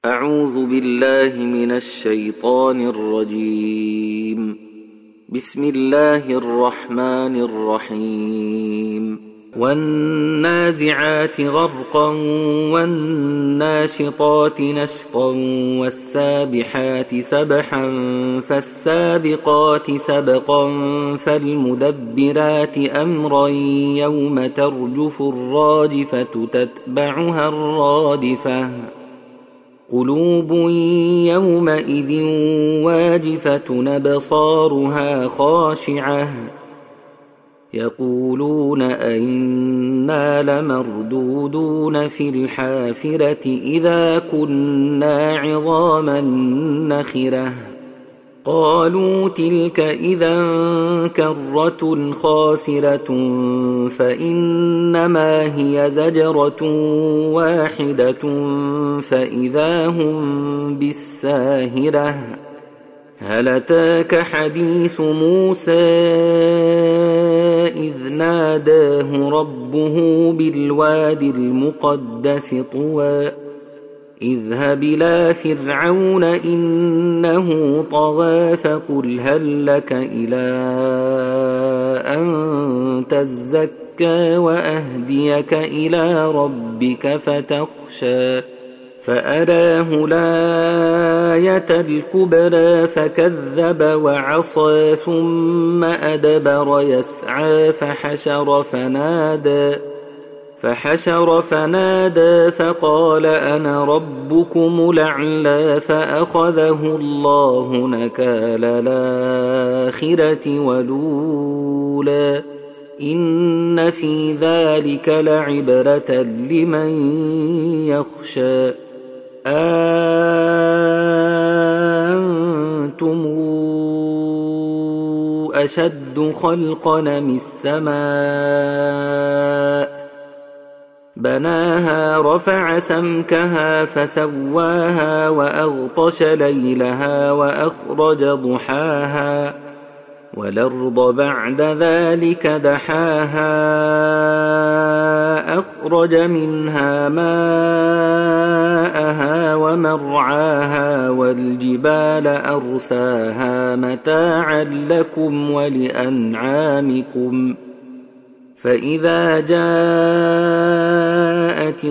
أعوذ بالله من الشيطان الرجيم. بسم الله الرحمن الرحيم. والنازعات غرقا والناشطات نشطا والسابحات سبحا فالسابقات سبقا فالمدبرات أمرا يوم ترجف الراجفة تتبعها الرادفة قلوب يومئذ واجفة أبصارها خاشعة يقولون أئنا لمردودون في الحافرة إذا كنا عظاما نخرة قالوا تلك إذا كرة خاسرة فإنما هي زجرة واحدة فإذا هم بالساهرة هل أتاك حديث موسى إذ ناداه ربه بالواد المقدس طوى اذهب إلى فرعون إنه طغى فقل هل لك إلى أن تزكى وأهديك إلى ربك فتخشى فأراه الآية الكبرى فكذب وعصى ثم أدبر يسعى فحشر فنادى فقال أنا ربكم الأعلى فأخذه الله نكال الآخرة والأولى إن في ذلك لعبرة لمن يخشى أنتم أشد خلقا من السماء بناها رفع سمكها فسواها وأغطش ليلها وأخرج ضحاها والأرض بعد ذلك دحاها أخرج منها ماءها ومرعاها والجبال أرساها متاعا لكم ولأنعامكم فإذا جاءت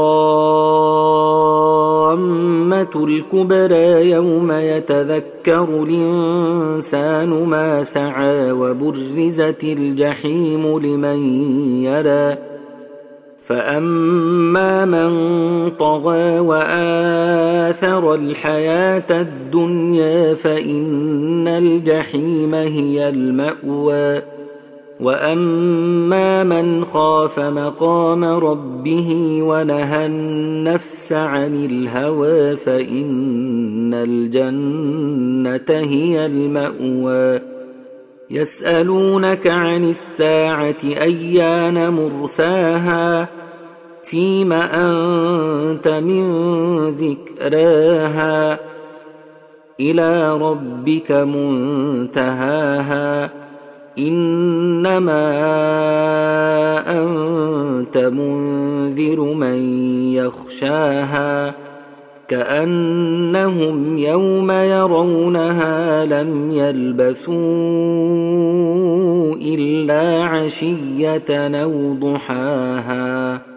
الطامة الكبرى يوم يتذكر الإنسان ما سعى وبرزت الجحيم لمن يرى فأما من طغى وآثر الحياة الدنيا فإن الجحيم هي المأوى وأما من خاف مقام ربه ونهى النفس عن الهوى فإن الجنة هي المأوى يسألونك عن الساعة أيان مرساها فيم أنت من ذكراها إلى ربك منتهاها إنما أنت منذر من يخشاها كأنهم يوم يرونها لم يلبثوا إلا عشية أو ضحاها